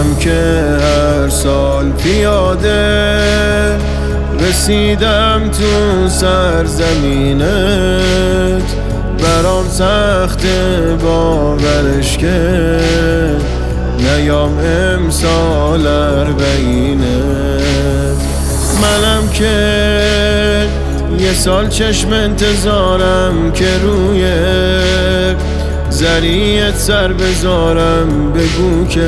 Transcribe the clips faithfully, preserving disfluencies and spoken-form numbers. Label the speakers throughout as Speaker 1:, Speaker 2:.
Speaker 1: منم که هر سال پیاده رسیدم تو سرزمینت، برام سخته باورش که نیام امسال اربعینت. منم که یه سال چشم انتظارم که روی ذریعت سر بذارم، بگو که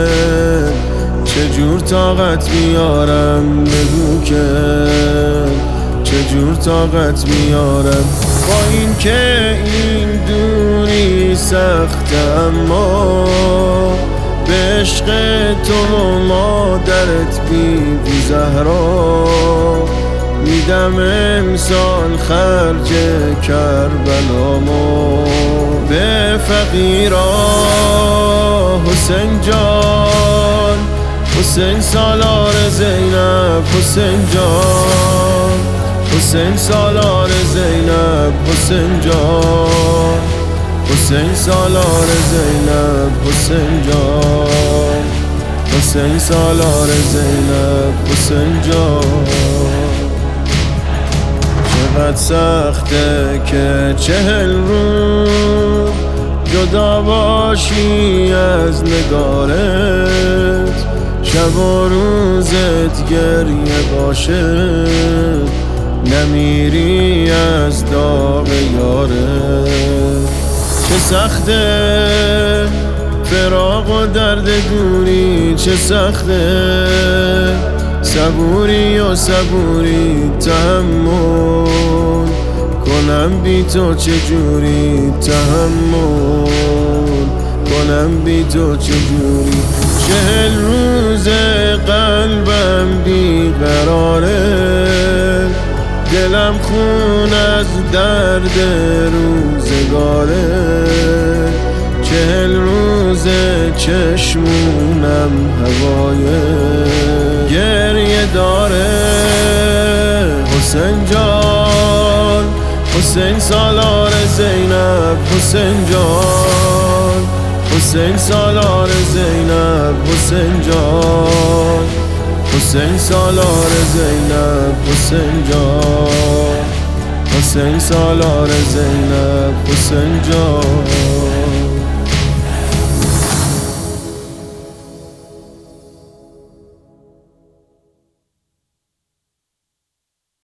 Speaker 1: چجور طاقت میارم، بگو که چجور طاقت میارم. با این که این دوری سخت، اما به عشق تو و مادرت بیبی زهرا میدم امسال خرج کربلامو به فقیرا. حسین جان، حسین سالار زینب، حسین جان، حسین سالار زینب، حسین جان، حسین سالار زینب، حسین جان، حسین سالار زینب، حسین جان. چقدر سخته که چهل روز جدا باشی از نگارت، شب و روزت گریه باشه، نمیری از داغ یارت. چه سخته فراق و درد دوری، چه سخته صبوری و صبوری تحمل کنم بی تو، چجوری تحمل کنم بی تو، چجوری. چهل روز قلبم بی قراره، دلم خون از درد روزگاره، چهل روز چشمونم هوای گریه داره. حسین جان، حسین سالار زینب، حسین جان، حسین سالار زینب، حسین جان، حسین سالار زینب، حسین جان، حسین سالار زینب، حسین جان.